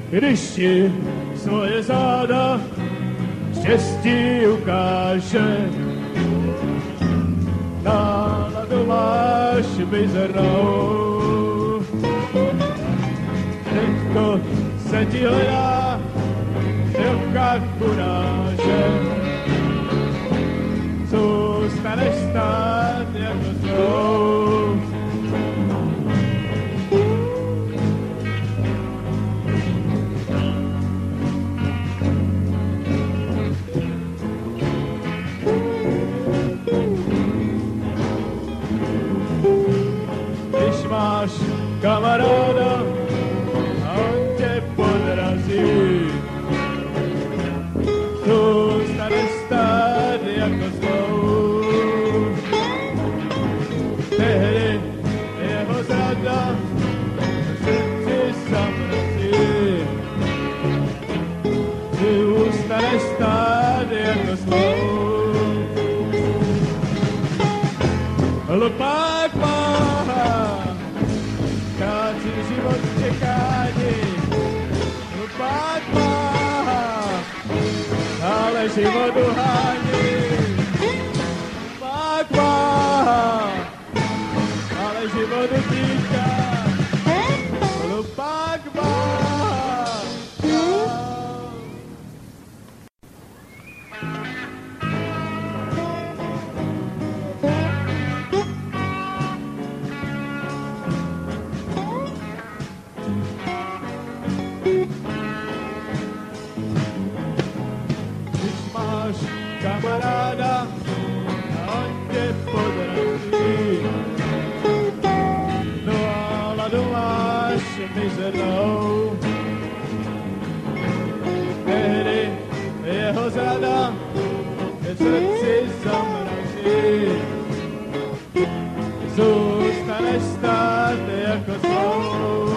když ti svoje záda štěstí ukáže. Náladu máš mizernou, teďko se ti hledá v rukách kuráže. Zůstaneš stát jako zlou. Když máš kamaráda a on tě podrazí, zůstaneš stát jako zlou. Tehdy jeho zrada srdci zamrzí, zůstaneš stát jako zlou. Hlupák má, kácí život čekání. Hlupák má, ale život uhání. Hlupák má, ale život utíká. Hlupák má. Kamaráda a on tě podrazí, náladu máš mizernou. Tehdy jeho zrada v srdci zamrazí, zůstaneš stát jako zlou.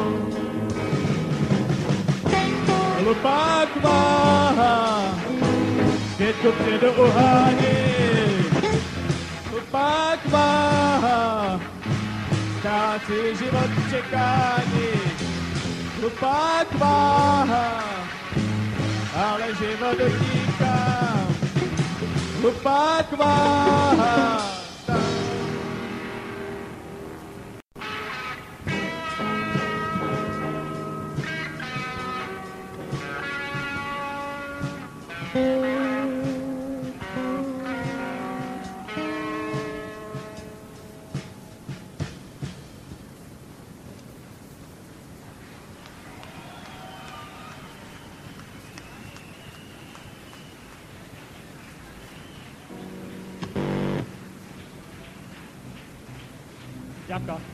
Hlupák má, světko předu uhání. Hlupák má, ztrácí život čekání. Hlupák má, ale život utíká. Hlupák má. Ďakujem.